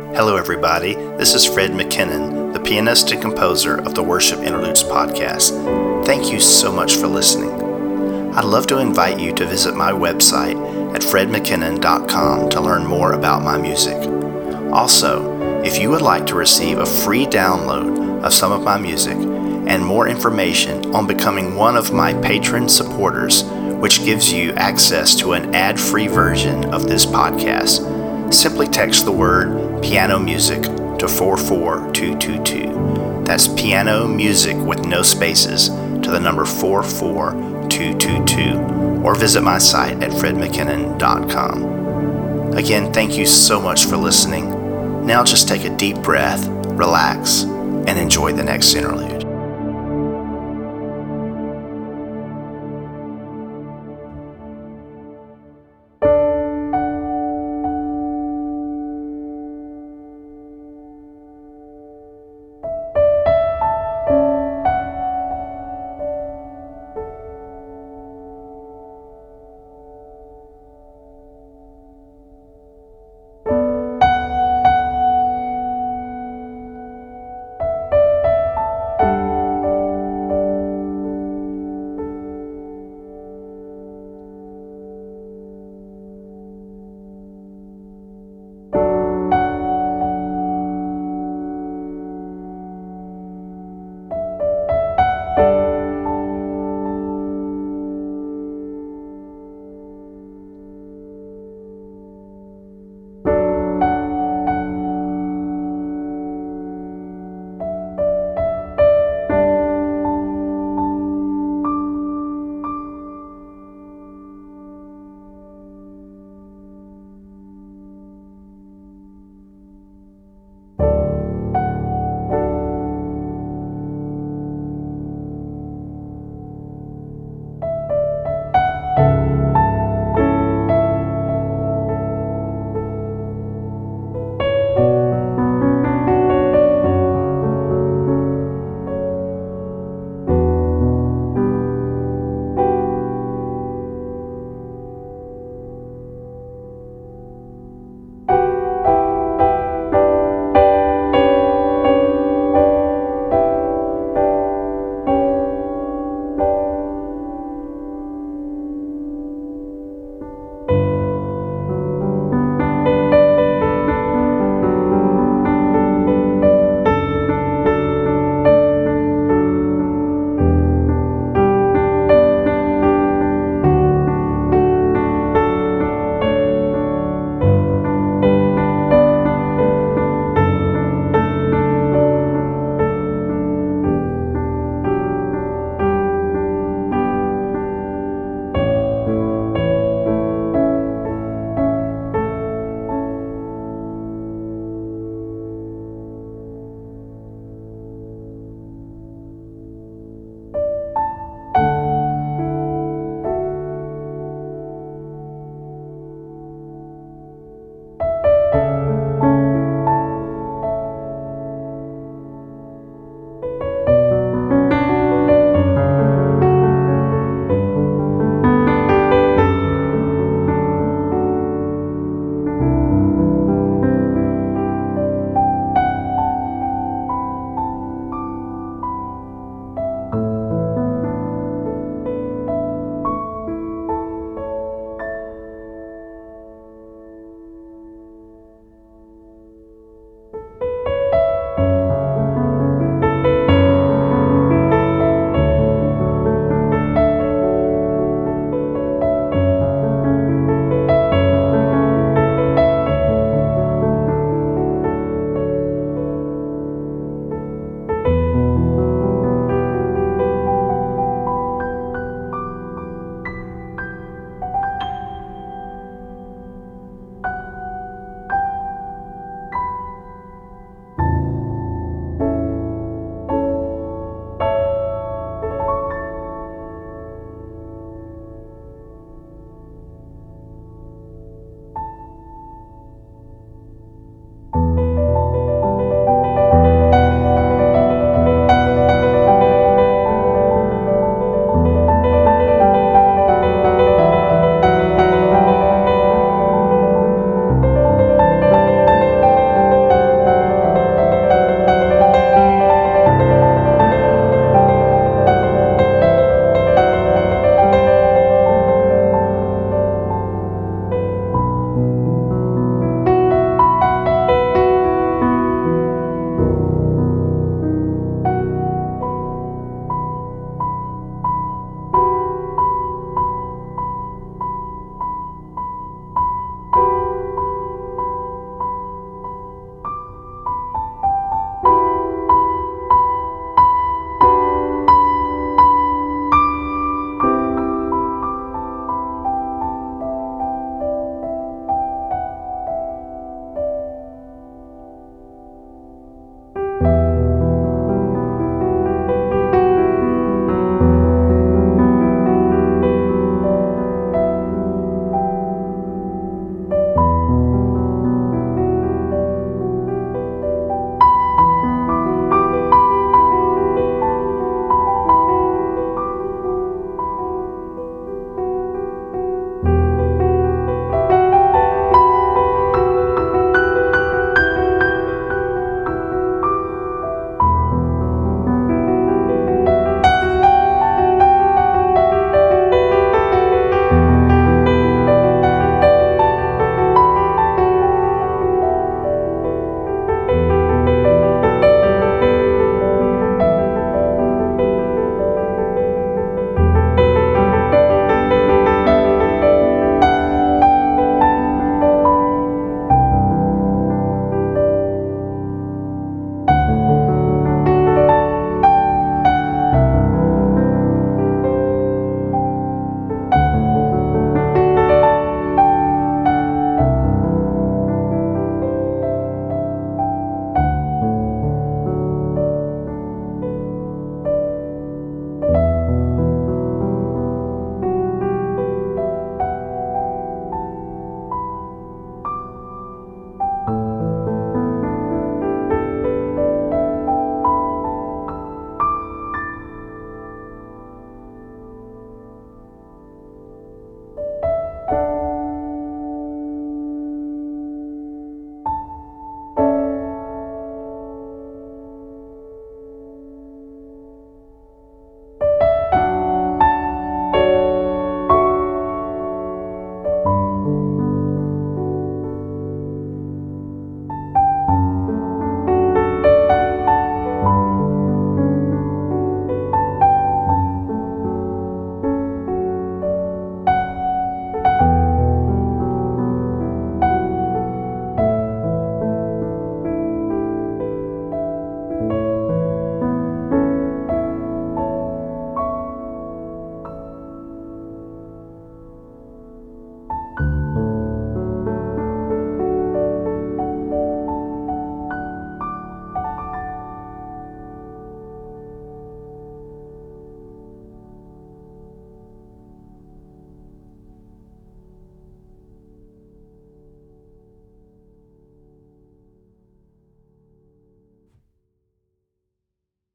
Hello everybody, this is Fred McKinnon, the pianist and composer of the Worship Interludes podcast. Thank you so much for listening. I'd love to invite you to visit my website at fredmckinnon.com to learn more about my music. Also, if you would like to receive a free download of some of my music and more information on becoming one of my patron supporters, which gives you access to an ad-free version of this podcast, simply text the word piano music to 44222. That's piano music with no spaces to the number 44222, or visit my site at fredmckinnon.com. Again, thank you so much for listening. Now just take a deep breath, relax, and enjoy the next interlude.